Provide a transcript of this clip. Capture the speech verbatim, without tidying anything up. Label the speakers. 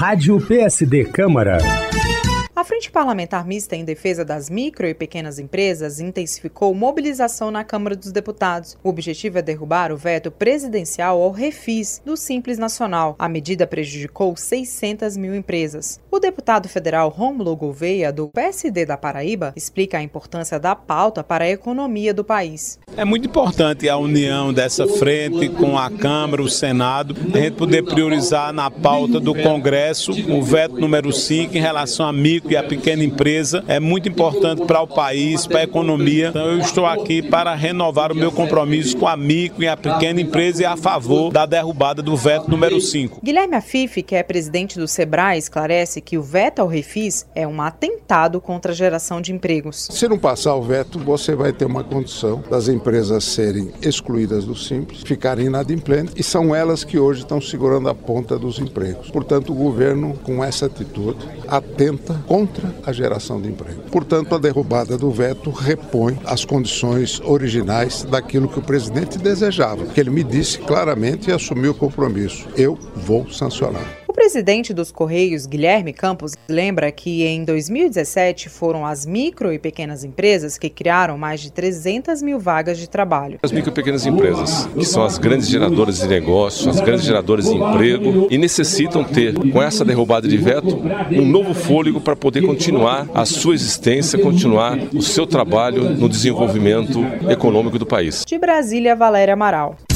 Speaker 1: Rádio P S D Câmara.
Speaker 2: A Frente Parlamentar Mista em Defesa das Micro e Pequenas Empresas intensificou mobilização na Câmara dos Deputados. O objetivo é derrubar o veto presidencial ao refis do Simples Nacional. A medida prejudicou seiscentas mil empresas. O deputado federal Rômulo Gouveia, do P S D da Paraíba, explica a importância da pauta para a economia do país.
Speaker 3: É muito importante a união dessa frente com a Câmara, o Senado, a gente poder priorizar na pauta do Congresso o veto número cinco em relação a micro e a pequena empresa. É muito importante para o país, para a economia. Então eu estou aqui para renovar o meu compromisso com a micro e a pequena empresa e a favor da derrubada do veto número cinco.
Speaker 2: Guilherme Afife, que é presidente do Sebrae, esclarece que o veto ao refis é um atentado contra a geração de empregos.
Speaker 4: Se não passar o veto, você vai ter uma condição das empresas serem excluídas do Simples, ficarem inadimplentes, e são elas que hoje estão segurando a ponta dos empregos. Portanto, o governo, com essa atitude, atenta contra a geração de emprego. Portanto, a derrubada do veto repõe as condições originais daquilo que o presidente desejava, que ele me disse claramente e assumiu o compromisso: eu vou sancionar.
Speaker 2: O presidente dos Correios, Guilherme Campos, lembra que em dois mil e dezessete foram as micro e pequenas empresas que criaram mais de trezentas mil vagas de trabalho.
Speaker 5: As micro e pequenas empresas, que são as grandes geradoras de negócio, as grandes geradoras de emprego, e necessitam ter, com essa derrubada de veto, um novo fôlego para poder continuar a sua existência, continuar o seu trabalho no desenvolvimento econômico do país.
Speaker 2: De Brasília, Valéria Amaral.